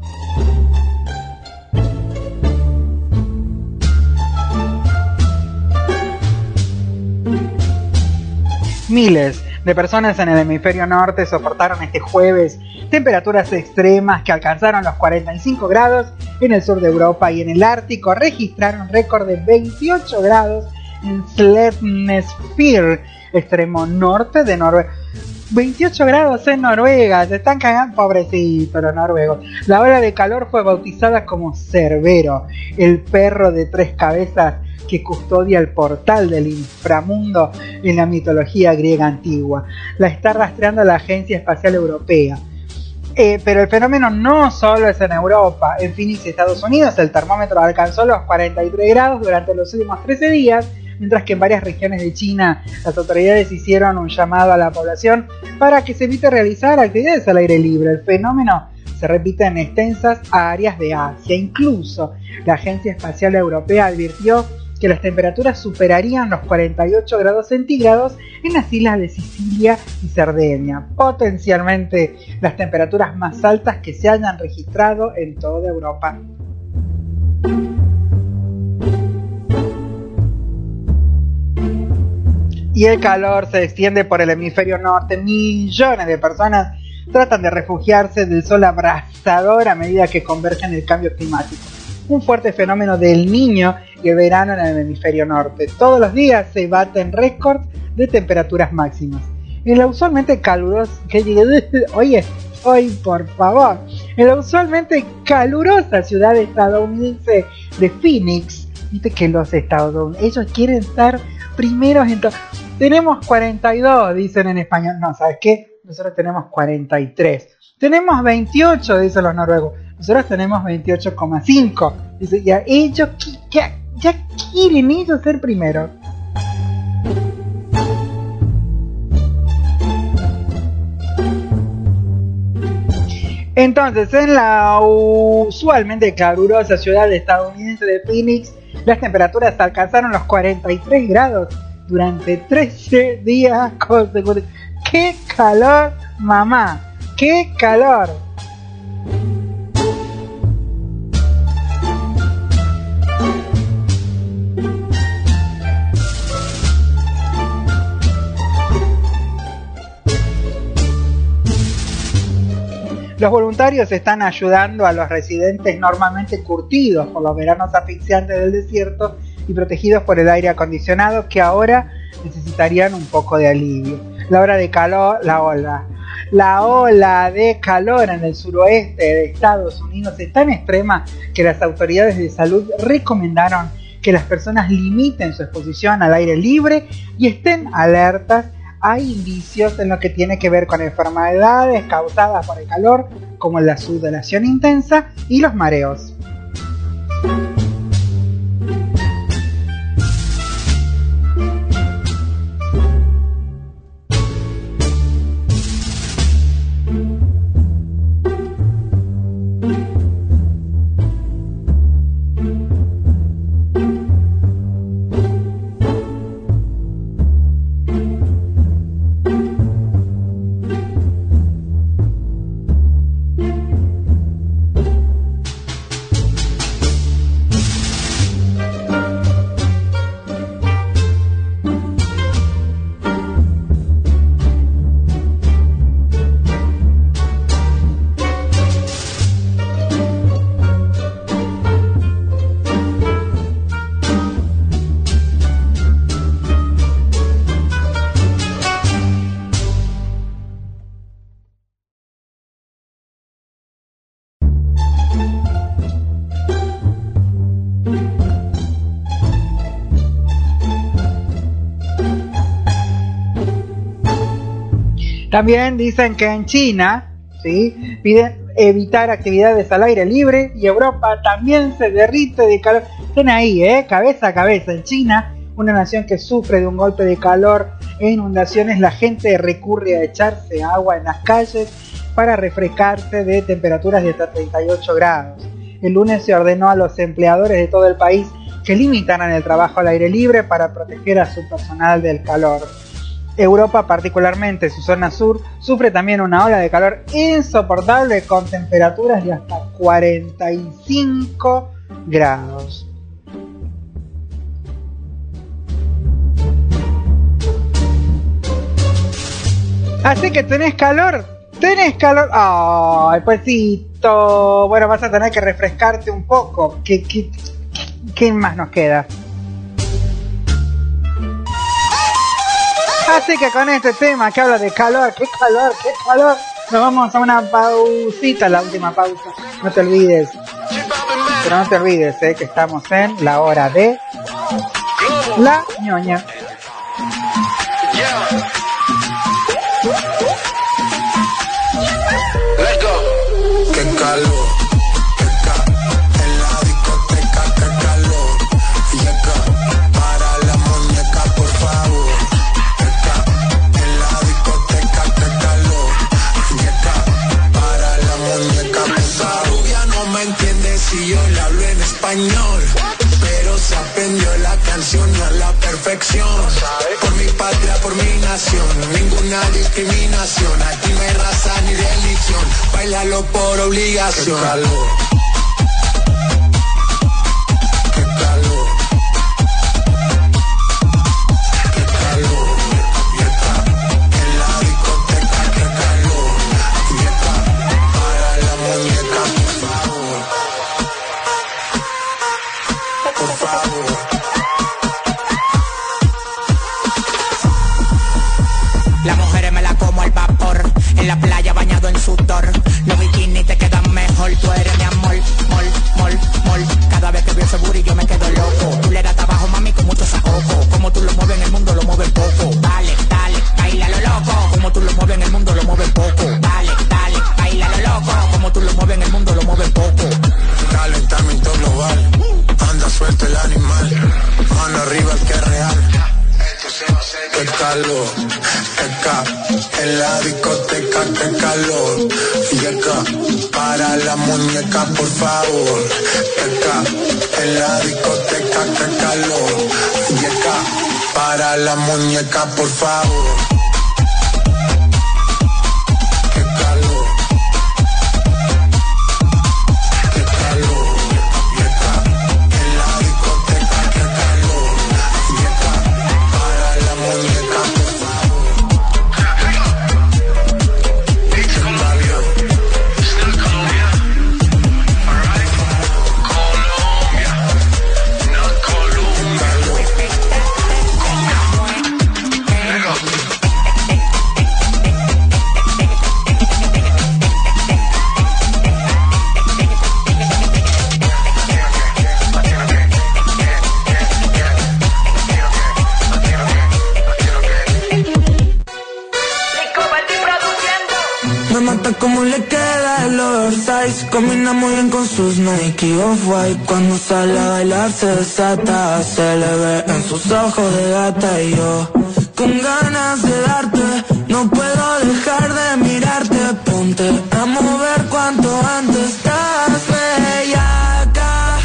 miles de personas en el hemisferio norte soportaron este jueves temperaturas extremas que alcanzaron los cuarenta y cinco grados en el sur de Europa, y en el Ártico registraron récord de veintiocho grados en Sleipner, extremo norte de Noruega. veintiocho grados en Noruega, se están cagando, pobrecitos los noruegos. La ola de calor fue bautizada como Cerbero, el perro de tres cabezas que custodia el portal del inframundo en la mitología griega antigua. La está rastreando la Agencia Espacial Europea. Eh, pero el fenómeno no solo es en Europa. En Phoenix, Estados Unidos, el termómetro alcanzó los cuarenta y tres grados durante los últimos trece días, mientras que en varias regiones de China las autoridades hicieron un llamado a la población para que se evite realizar actividades al aire libre. El fenómeno se repite en extensas áreas de Asia. Incluso la Agencia Espacial Europea advirtió que las temperaturas superarían los cuarenta y ocho grados centígrados en las islas de Sicilia y Cerdeña, potencialmente las temperaturas más altas que se hayan registrado en toda Europa. Y el calor se extiende por el hemisferio norte. Millones de personas tratan de refugiarse del sol abrasador a medida que convergen el cambio climático. Un fuerte fenómeno del Niño y el verano en el hemisferio norte. Todos los días se baten récords de temperaturas máximas. En la usualmente calurosa... Oye, hoy por favor. En la usualmente calurosa ciudad estadounidense de Phoenix. Viste que los estadounidenses, ellos quieren estar primeros en todo. Tenemos cuarenta y dos, dicen en español. No, ¿sabes qué? Nosotros tenemos cuarenta y tres. Tenemos veintiocho, dicen los noruegos. Nosotros tenemos veintiocho coma cinco. Dice, ya ellos ya, ya quieren ellos ser primeros. Entonces, en la usualmente calurosa ciudad estadounidense de Phoenix, las temperaturas alcanzaron los cuarenta y tres grados durante trece días consecutivos. ¡Qué calor, mamá! ¡Qué calor! Los voluntarios están ayudando a los residentes normalmente curtidos por los veranos asfixiantes del desierto y protegidos por el aire acondicionado, que ahora necesitarían un poco de alivio. La ola de calor, la ola, la ola de calor en el suroeste de Estados Unidos es tan extrema que las autoridades de salud recomendaron que las personas limiten su exposición al aire libre y estén alertas. Hay indicios en lo que tiene que ver con enfermedades causadas por el calor, como la sudoración intensa y los mareos. También dicen que en China, ¿sí?, piden evitar actividades al aire libre, y Europa también se derrite de calor. Estén ahí, ¿eh? Cabeza a cabeza. En China, una nación que sufre de un golpe de calor e inundaciones, la gente recurre a echarse agua en las calles para refrescarse de temperaturas de hasta treinta y ocho grados. El lunes se ordenó a los empleadores de todo el país que limitaran el trabajo al aire libre para proteger a su personal del calor. Europa, particularmente su zona sur, sufre también una ola de calor insoportable con temperaturas de hasta cuarenta y cinco grados. Así que tenés calor, tenés calor. ¡Ay, puesito! Bueno, vas a tener que refrescarte un poco. ¿Qué, qué, qué más nos queda? Así que con este tema que habla de calor, qué calor, qué calor, nos vamos a una pausita, la última pausa. No te olvides, pero no te olvides, eh, que estamos en la hora de la ñoña. Qué calor. Pero se aprendió la canción a la perfección. Por mi patria, por mi nación, ninguna discriminación. Aquí no hay raza ni religión, bailalo por obligación. Qué calor. Qué calor. Qué calor. Y acá, en la discoteca, qué calor. Y acá, para la muñeca, por favor. Por favor. Las mujeres me la como al vapor, en la playa bañado en sudor. Los bikinis te quedan mejor, tú eres mi amor, mol, mol, mol. Cada vez que veo ese booty yo me quedo loco. Tú le das trabajo, mami, con mucho saoco. Como tú lo mueves en el mundo, lo mueves poco. Dale, dale, baila lo loco. Como tú lo mueves en el mundo, lo mueves poco. Dale, dale, baila lo loco. Como tú lo mueves en el mundo, lo mueves poco. Calentamiento global, anda suelto el animal. Mano arriba el que es real. Qué calor, acá, en la discoteca, qué calor. Y acá, para la muñeca, por favor. Acá, en la discoteca, qué calor. Y acá, para la muñeca, por favor. Como le queda el oversize, combina muy bien con sus Nike Off-White. Cuando sale a bailar se desata, se le ve en sus ojos de gata. Y yo, con ganas de darte, no puedo dejar de mirarte. Ponte a mover cuanto antes, estás bellaca.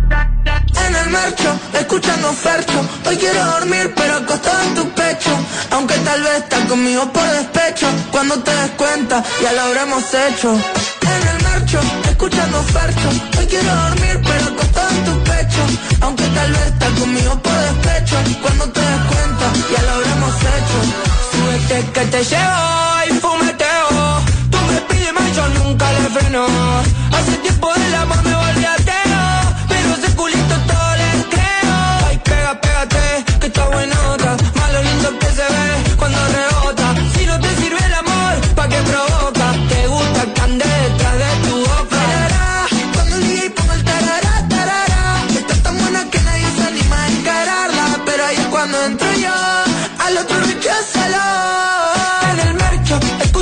En el marcho, escuchando Fercho. Hoy quiero dormir pero acostado en tu pecho. Aunque tal vez estás conmigo por despecho. Cuando te des cuenta, ya lo habremos hecho. En el marcho, escuchando Fercho. Hoy quiero dormir pero acostado en tu pecho. Aunque tal vez estás conmigo por despecho. Cuando te des cuenta, ya lo habremos hecho. Súbete que te llevo y fumeteo. Tú me pides más, yo nunca le freno. Hace tiempo del amor me volví ateo, pero ese culito todo le creo. Ay, pega, pégate, que está buenota. Más lo lindo que se ve cuando rebota. Si no te sirve el amor, ¿pa' qué provoca? Te gusta que ande detrás de tu boca. Tarará, cuando el D J ponga el tarará, tarará. Está tan buena que nadie se anima a encararla. Pero ahí es cuando entro yo, al otro recházalo. En el marcho,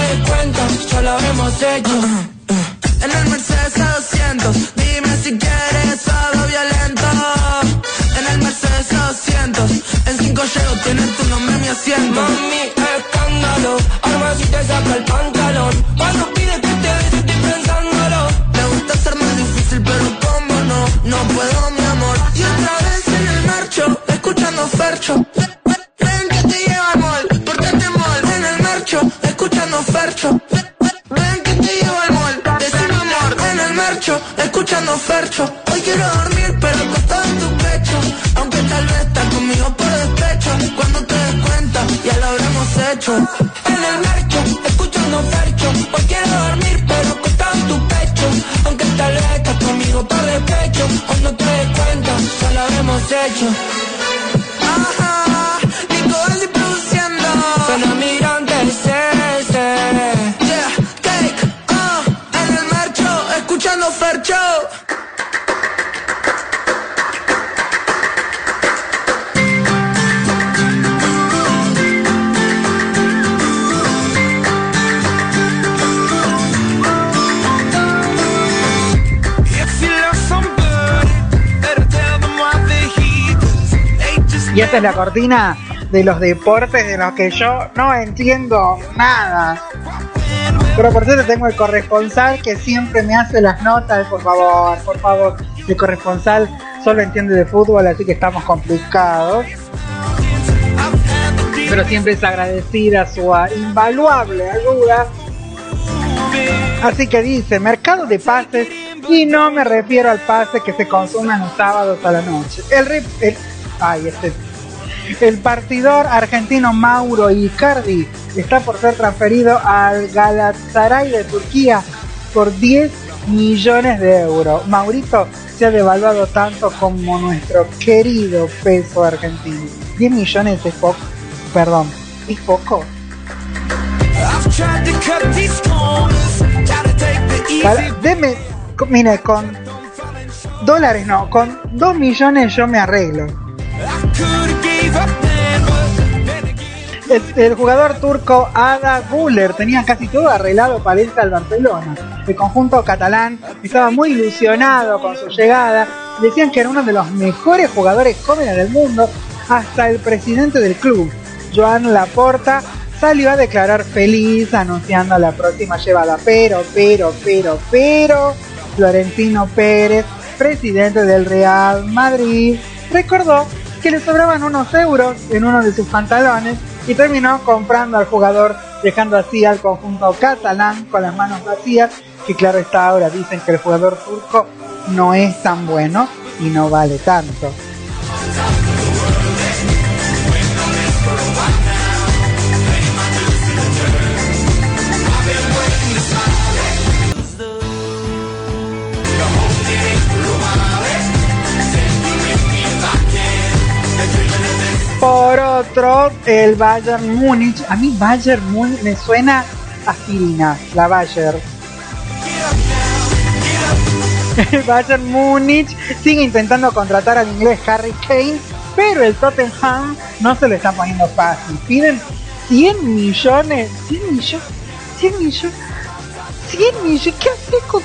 des cuenta, ya lo habremos hecho. En el Mercedes A doscientos, dime si quieres algo violento. En el Mercedes A doscientos, en cinco llego, tienes tu nombre en mi asiento. Mami, escándalo, arma si te saca el pantalón. Cuando pides que te bese estoy pensándolo. Me gusta ser más difícil, pero como no, no puedo mi amor. Y otra vez en el marcho, escuchando Fercho. Ven que te llevo al mall, portate mall. En el marcho, escuchando Fercho. Ven que te llevo al mall, decime amor. En el marcho, escuchando Fercho. Hoy quiero dormir, pero acostado en tu pecho. Aunque tal vez estás conmigo por despecho. Cuando te des cuenta, ya lo habremos hecho. En el marcho, escuchando Fercho. Hoy quiero dormir, pero acostado en tu pecho. Aunque tal vez estás conmigo por despecho. Cuando te des cuenta, ya lo habremos hecho. Ajá, Nico Valdi produciendo. Fenomirante C C. Yeah, cake, ah, uh, en el marcho, escuchando Fercho. Y esta es la cortina de los deportes de los que yo no entiendo nada. Pero por cierto tengo el corresponsal que siempre me hace las notas. Por favor, por favor. El corresponsal solo entiende de fútbol, así que estamos complicados. Pero siempre es agradecida su invaluable ayuda. Así que dice, mercado de pases, y no me refiero al pase que se consume los sábados a la noche. El, rip, el Ay, este El partidor argentino Mauro Icardi está por ser transferido al Galatasaray de Turquía por diez millones de euros. Maurito se ha devaluado tanto como nuestro querido peso argentino. diez millones es poco, perdón, es poco. Para, deme, mire, con dólares no, con dos millones yo me arreglo. El, el jugador turco Arda Güler tenía casi todo arreglado para irse al Barcelona. El conjunto catalán estaba muy ilusionado con su llegada. Decían que era uno de los mejores jugadores jóvenes del mundo. Hasta el presidente del club, Joan Laporta, salió a declarar feliz anunciando la próxima llevada. Pero, pero, pero, pero, Florentino Pérez, presidente del Real Madrid, recordó que le sobraban unos euros en uno de sus pantalones y terminó comprando al jugador, dejando así al conjunto catalán con las manos vacías, que claro está, ahora dicen que el jugador turco no es tan bueno y no vale tanto. Por otro, el Bayern Múnich, a mí Bayern Múnich me suena a aspirina, la Bayern. El Bayern Múnich sigue intentando contratar al inglés Harry Kane, pero el Tottenham no se le está poniendo fácil. Piden cien millones, cien millones, cien millones, cien millones, ¿qué haces con...?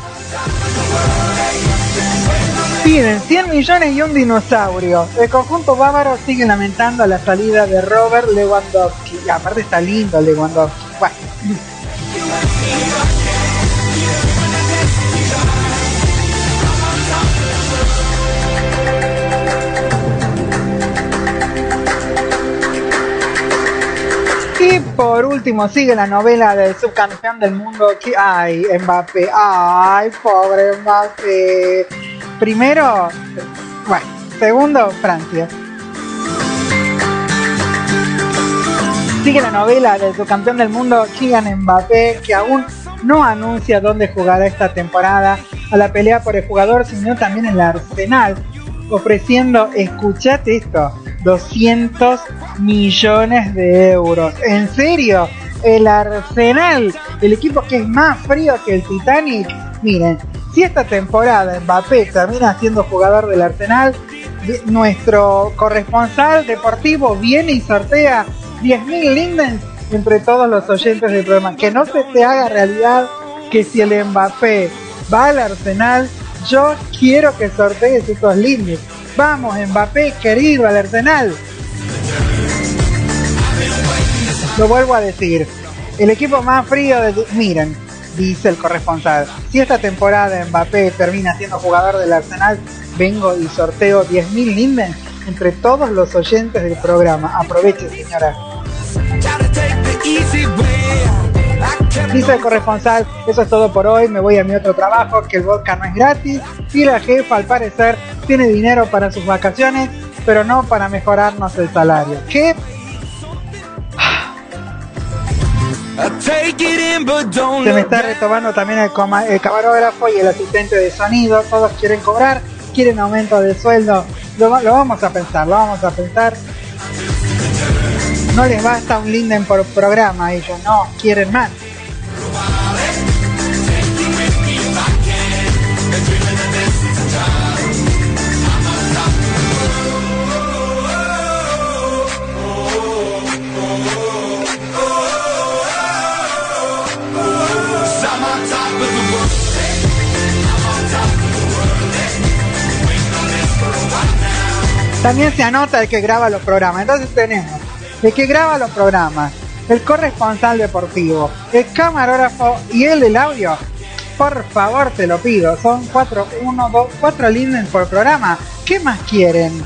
Piden cien millones y un dinosaurio. El conjunto bávaro sigue lamentando la salida de Robert Lewandowski. Y aparte está lindo Lewandowski. Bueno. Y por último sigue la novela del subcampeón del mundo. Que, ay, Mbappé. Ay, pobre Mbappé. Primero, bueno, segundo, Francia. Sigue la novela del subcampeón del mundo, Kylian Mbappé, que aún no anuncia dónde jugará esta temporada a la pelea por el jugador, sino también el Arsenal, ofreciendo, escuchate esto, doscientos millones de euros. ¿En serio? El Arsenal, el equipo que es más frío que el Titanic. Miren, si esta temporada Mbappé termina siendo jugador del Arsenal, nuestro corresponsal deportivo viene y sortea diez mil lindens entre todos los oyentes del programa. Que no se te haga realidad que si el Mbappé va al Arsenal, yo quiero que sortees esos lindes. Vamos, Mbappé, querido, al Arsenal. Lo vuelvo a decir. El equipo más frío de... Miren, dice el corresponsal, si esta temporada Mbappé termina siendo jugador del Arsenal, vengo y sorteo diez mil lindes entre todos los oyentes del programa. Aproveche, señora. Dice el corresponsal, eso es todo por hoy, me voy a mi otro trabajo, que el vodka no es gratis, y la jefa al parecer tiene dinero para sus vacaciones, pero no para mejorarnos el salario. ¿Qué? Se me está retomando también el, coma, el camarógrafo y el asistente de sonido, todos quieren cobrar, quieren aumento de sueldo, lo, lo vamos a pensar, lo vamos a pensar. No les basta un linden por programa, ellos no, quieren más. También se anota el que graba los programas. Entonces tenemos el que graba los programas, el corresponsal deportivo, el camarógrafo y el del audio. Por favor, te lo pido. Son cuatro, uno, dos, cuatro líneas por programa. ¿Qué más quieren?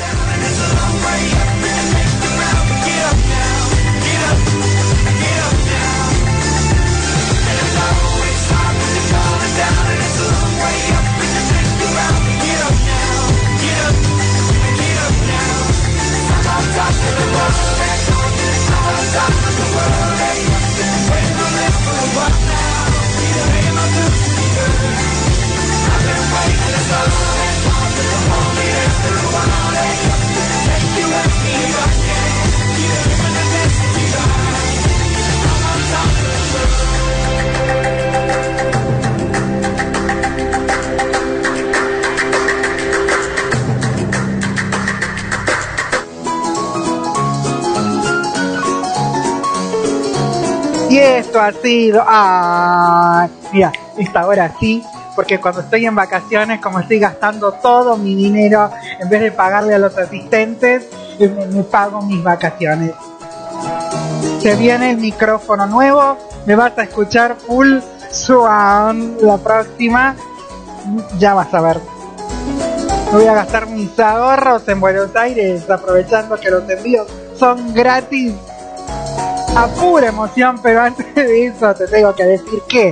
Y esto ha sido... ¡Ah! Mira, esta hora sí, porque cuando estoy en vacaciones, como estoy gastando todo mi dinero, en vez de pagarle a los asistentes, me, me pago mis vacaciones. Se viene el micrófono nuevo, me vas a escuchar full sound la próxima, ya vas a ver. Me voy a gastar mis ahorros en Buenos Aires, aprovechando que los envíos son gratis. A pura emoción, pero antes de eso te tengo que decir que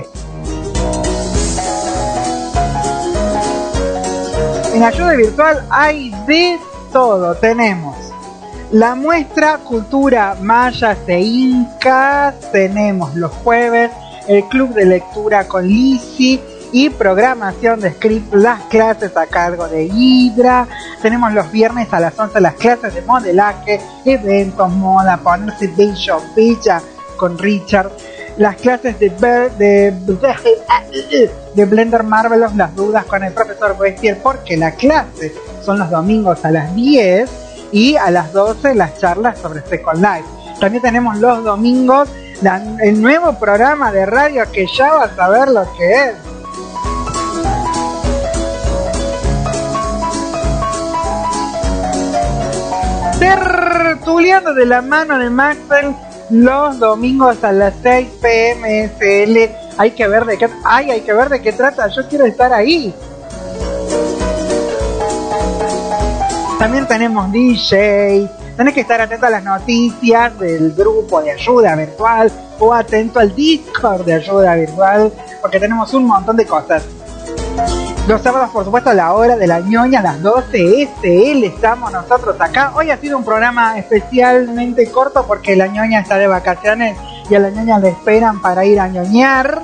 en Ayuda Virtual hay de todo. Tenemos la muestra Cultura Mayas e Incas, tenemos los jueves el club de lectura con Lizzy y programación de script, las clases a cargo de Hydra. Tenemos los viernes a las once las clases de modelaje, eventos, moda, ponerse bello, bella con Richard. Las clases de, de, de, de Blender Marvelous, las dudas con el profesor Bestier, porque la clase son los domingos a las diez y a las doce las charlas sobre Second Life. También tenemos los domingos la, el nuevo programa de radio que ya vas a ver lo que es. Tertuleando de la mano de Maxwell los domingos a las seis pm S L. Hay que ver de qué, ay, hay que ver de qué trata. Yo quiero estar ahí. También tenemos D J. Tenés que estar atento a las noticias del grupo de ayuda virtual o atento al Discord de ayuda virtual, porque tenemos un montón de cosas. Los sábados, por supuesto, a la hora de la ñoña, a las doce S L, estamos nosotros acá. Hoy ha sido un programa especialmente corto porque la ñoña está de vacaciones y a la ñoña le esperan para ir a ñoñar.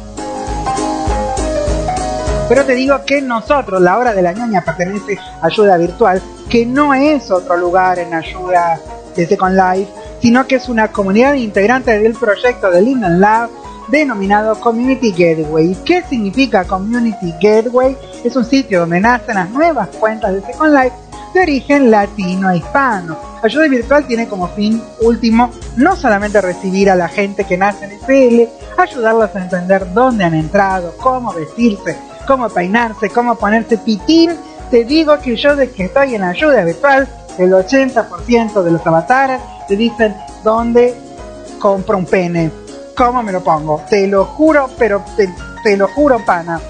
Pero te digo que nosotros, la hora de la ñoña, pertenece a Ayuda Virtual, que no es otro lugar en Ayuda de Second Life, sino que es una comunidad integrante del proyecto de Linden Lab, denominado Community Gateway. ¿Qué significa Community Gateway? Es un sitio donde nacen las nuevas cuentas de Second Life de origen latino e hispano. Ayuda Virtual tiene como fin último no solamente recibir a la gente que nace en S L, ayudarlos a entender dónde han entrado, cómo vestirse, cómo peinarse, cómo ponerse pitín. Te digo que yo de que estoy en Ayuda Virtual, el ochenta por ciento de los avatares te dicen dónde compro un pene, cómo me lo pongo. Te lo juro, pero te, te lo juro, pana.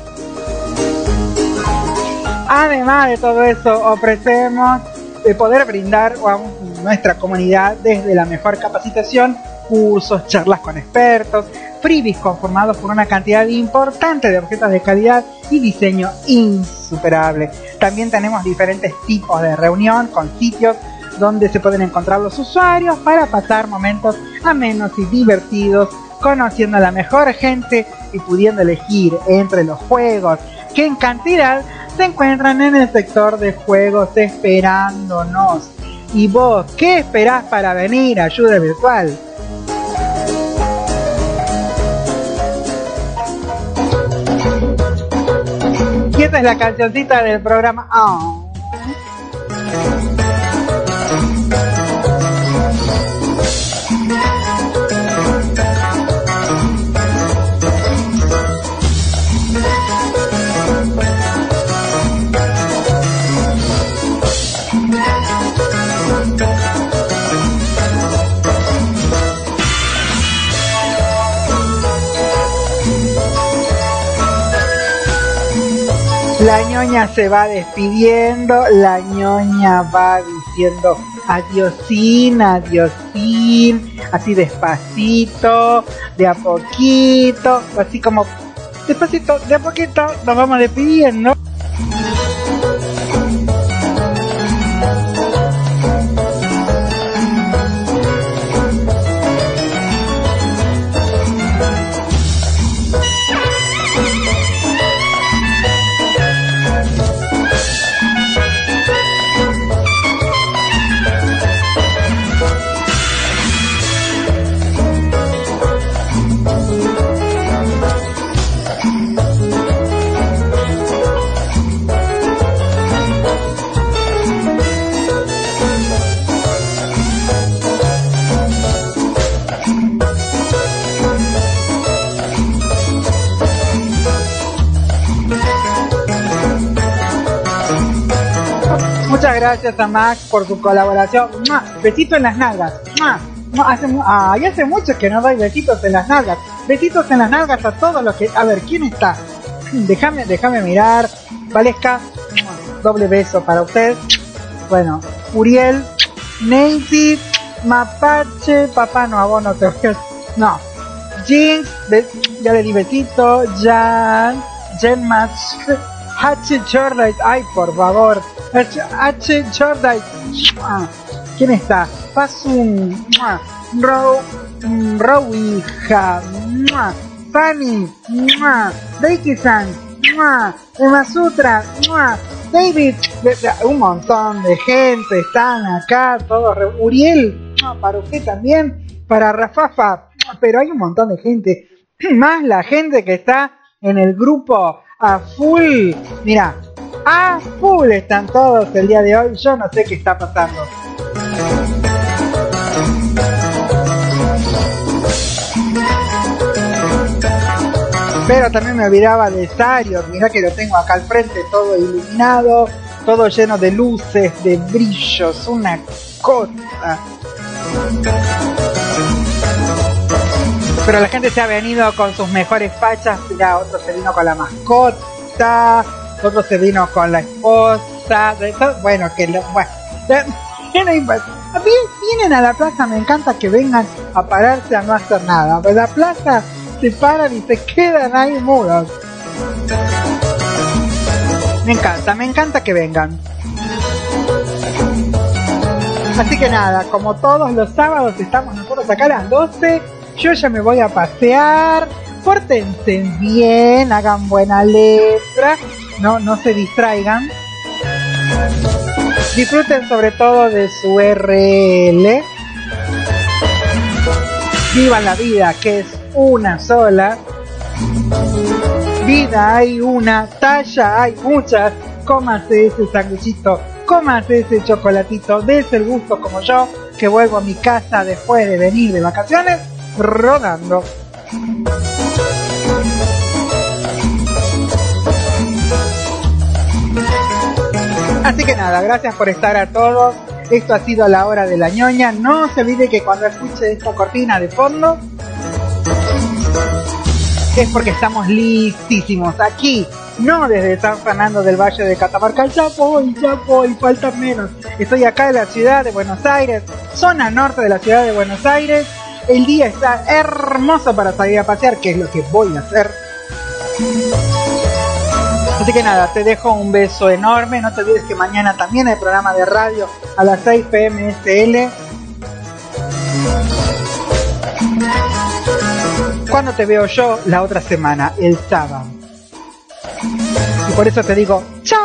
Además de todo eso, ofrecemos de poder brindar a nuestra comunidad desde la mejor capacitación, cursos, charlas con expertos, freebies conformados por una cantidad importante de objetos de calidad y diseño insuperable. También tenemos diferentes tipos de reunión con sitios donde se pueden encontrar los usuarios para pasar momentos amenos y divertidos, conociendo a la mejor gente y pudiendo elegir entre los juegos que en cantidad se encuentran en el sector de juegos esperándonos. ¿Y vos qué esperás para venir a Ayuda Virtual? Y esta es la cancioncita del programa. Oh. La ñoña se va despidiendo, la ñoña va diciendo adiosín, adiosín, así despacito, de a poquito, así como despacito, de a poquito, nos vamos despidiendo. Muchas gracias a Max por su colaboración. ¡Mua! Besito en las nalgas. ¡Mua! ¡Mua! Hace, ah, y hace mucho que no doy besitos en las nalgas. Besitos en las nalgas a todos los que... A ver, ¿quién está? Déjame, déjame mirar. Valesca, ¡mua! Doble beso para usted. Bueno, Uriel, Nancy, Mapache, papá no, a vos no te voy a... No. Jinx, ya le di besito. Jan, Jen Match, H. Jordan, ay por favor, H. Jordan, ¿quién está? Pasun, Row, Rowija, Fanny, Daiki-san, Emma Sutra, David, un montón de gente están acá, todos. Uriel, para usted también, para Rafafa, pero hay un montón de gente, más la gente que está en el grupo a full. Mira, a full están todos el día de hoy. Yo no sé qué está pasando. Pero también me olvidaba de Sario. Mira que lo tengo acá al frente, todo iluminado, todo lleno de luces, de brillos, una cosa. Pero la gente se ha venido con sus mejores fachas. Mira, otro se vino con la mascota, otro se vino con la esposa. Bueno, que lo, bueno, vienen a la plaza. Me encanta que vengan a pararse a no hacer nada. Pues la plaza se paran y se quedan ahí mudos. Me encanta, me encanta que vengan. Así que nada, como todos los sábados estamos nosotros acá a las doce. Yo ya me voy a pasear. Pórtense bien, hagan buena letra, no, no se distraigan. Disfruten sobre todo de su R L. Vivan la vida, que es una sola. Vida hay una, talla hay muchas. Cómase ese sanguchito comas ese chocolatito, des el gusto como yo, que vuelvo a mi casa después de venir de vacaciones, rodando. Así que nada, gracias por estar a todos. Esto ha sido La Hora de la Ñoña. No se olvide que cuando escuche esta cortina de fondo es porque estamos listísimos aquí, no desde San Fernando del Valle de Catamarca. Ya voy, ya voy, falta menos. Estoy acá en la ciudad de Buenos Aires, zona norte de la ciudad de Buenos Aires. El día está hermoso para salir a pasear, que es lo que voy a hacer. Así que nada, te dejo un beso enorme. No te olvides que mañana también hay programa de radio a las seis pm S L. ¿Cuándo te veo yo? La otra semana, el sábado. Y por eso te digo, ¡chao!